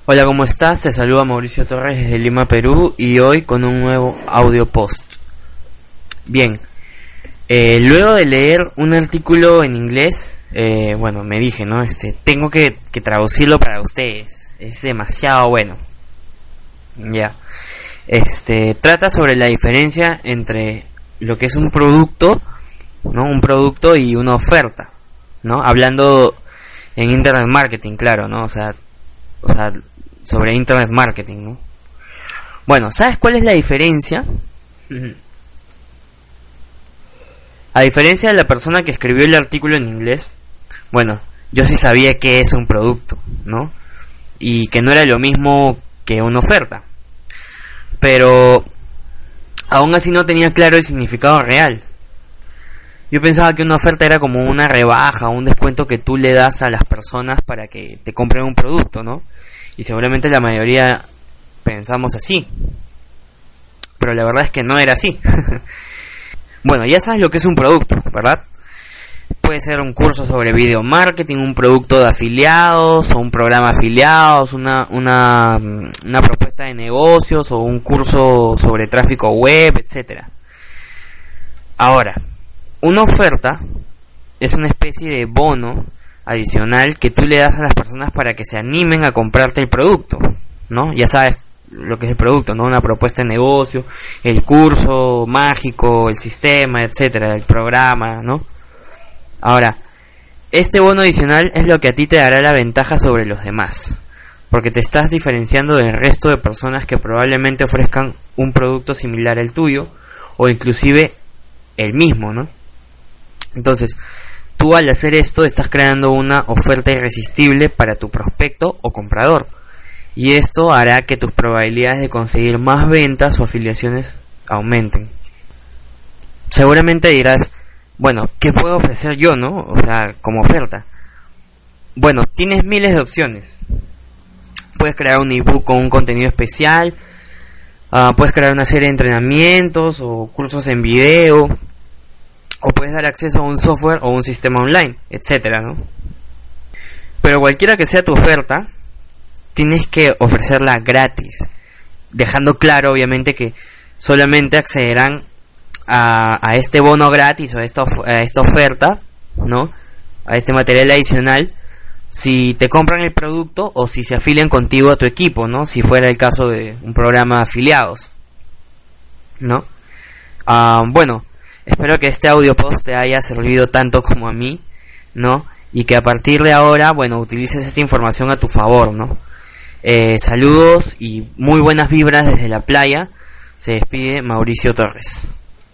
Hola, ¿cómo estás? Te saluda Mauricio Torres desde Lima, Perú, y hoy con un nuevo audio post. Bien, luego de leer un artículo en inglés, me dije, ¿no? Tengo que traducirlo para ustedes. Es demasiado bueno. Ya. Trata sobre la diferencia entre lo que es un producto, ¿no? Un producto y una oferta, ¿no? Hablando en Internet Marketing, claro, ¿no? O sea, sobre Internet Marketing, ¿no? Bueno, ¿sabes cuál es la diferencia? A diferencia de la persona que escribió el artículo en inglés, bueno, yo sí sabía que es un producto, ¿no? Y que no era lo mismo que una oferta. Pero aún así no tenía claro el significado real. Yo pensaba que una oferta era como una rebaja, un descuento que tú le das a las personas para que te compren un producto, ¿no? Y seguramente la mayoría pensamos así. Pero la verdad es que no era así. Bueno, ya sabes lo que es un producto, ¿verdad? Puede ser un curso sobre video marketing, un producto de afiliados, o un programa de afiliados, una propuesta de negocios, o un curso sobre tráfico web, etcétera. Ahora, una oferta es una especie de bono adicional que tú le das a las personas para que se animen a comprarte el producto, ¿no? Ya sabes lo que es el producto, ¿no? Una propuesta de negocio, el curso mágico, el sistema, etcétera, el programa, ¿no? Ahora, este bono adicional es lo que a ti te dará la ventaja sobre los demás, porque te estás diferenciando del resto de personas que probablemente ofrezcan un producto similar al tuyo, o inclusive el mismo, ¿no? Entonces, tú al hacer esto estás creando una oferta irresistible para tu prospecto o comprador, y esto hará que tus probabilidades de conseguir más ventas o afiliaciones aumenten. Seguramente dirás, bueno, ¿qué puedo ofrecer yo, no? O sea, como oferta. Bueno, tienes miles de opciones. Puedes crear un ebook con un contenido especial, puedes crear una serie de entrenamientos o cursos en video, o puedes dar acceso a un software o un sistema online, etcétera, ¿no? Pero cualquiera que sea tu oferta, tienes que ofrecerla gratis, dejando claro, obviamente, que solamente accederán a este bono gratis o a esta oferta, ¿no? A este material adicional, si te compran el producto o si se afilian contigo a tu equipo, ¿no? Si fuera el caso de un programa de afiliados, ¿no? Bueno, espero que este audio post te haya servido tanto como a mí, ¿no? Y que a partir de ahora, bueno, utilices esta información a tu favor, ¿no? Saludos y muy buenas vibras desde la playa. Se despide Mauricio Torres.